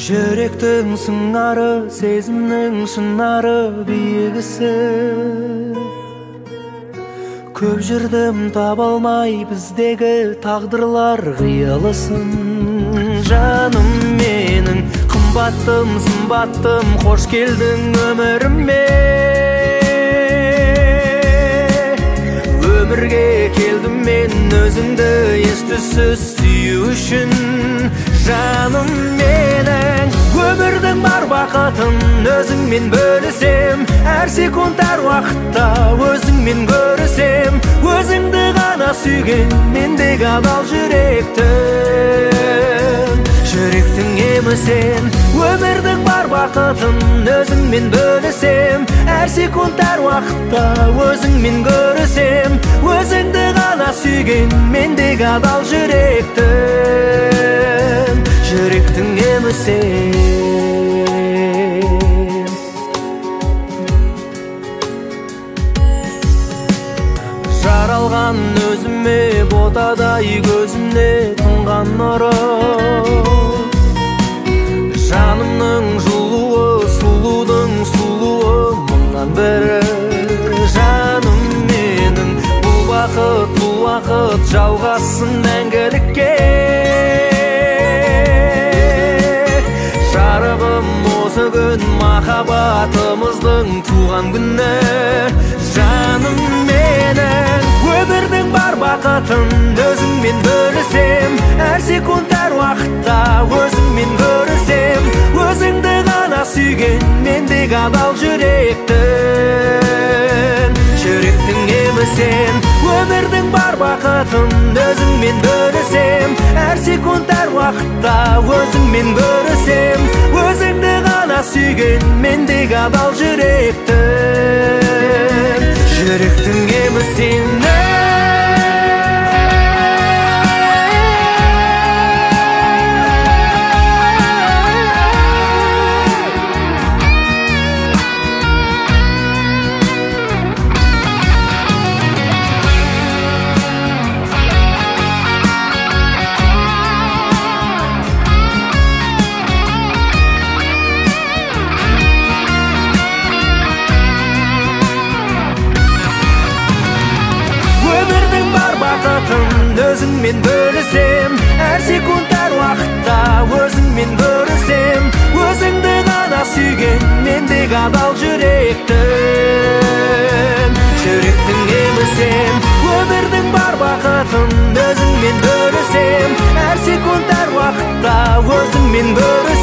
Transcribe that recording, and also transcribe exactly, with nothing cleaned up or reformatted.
Жүректің сыңары, сезімнің шынары биігісі. Көп жүрдім таба алмай біздегі тағдырлар қиылысын. Жаным менің, қымбаттым, сымбаттым, қош келдің өміріме. Өмірге келдім мен өзіңді ес-түссіз сүю үшін. Жаным менің, өмірдің бар бақытын өзіңмен бөлісем. Әр секунд, әр уақытта өзіңмен көрісем. Өзіңді ғана сүйген мендегі адал жүректің. Жүректің емі сен, өмірдің бар бақытын өзіңмен бөлісем. Әр секунд, әр уақытта өзіңмен көрісем. Өзіңді ғана сүйген мендегі адал жүректің. Жүректің емі сен. Жаралған өзіме ботадай көзімде тұнған нұры. Жанымның жылуы, сұлудың сұлуы мыңнан бірі. Жаным менің, бұл бақыт, бұл уақыт жалғасын мәңгілікке. Жарығым осы күн махаббатымыздың туған күні. Жаным менің, өмірдің бар бақытын өзіңмен бөлісем. Әр секунд, әр уақытта өзіңмен көрісем. Өзіңді ғана сүйген мендегі адал жүректің. Жүректің емі сен, өмірдің бар бақытын өзіңмен бөлісем. Әр секунд, әр уақытта өзіңмен көрісем. Өзіңді ғана сүйген мендегі адал жүректің. Жүректің емі сен. Өзіңмен бөлісем. Әр секунд, әр уақытта өзіңмен көрісем. Өзіңді ғана сүйген мендегі адал жүректің. Жүректің емі сен, өмірдің бар бақытын өзіңмен бөлісем. Әр секунд, әр уақытта өзіңмен көрісем.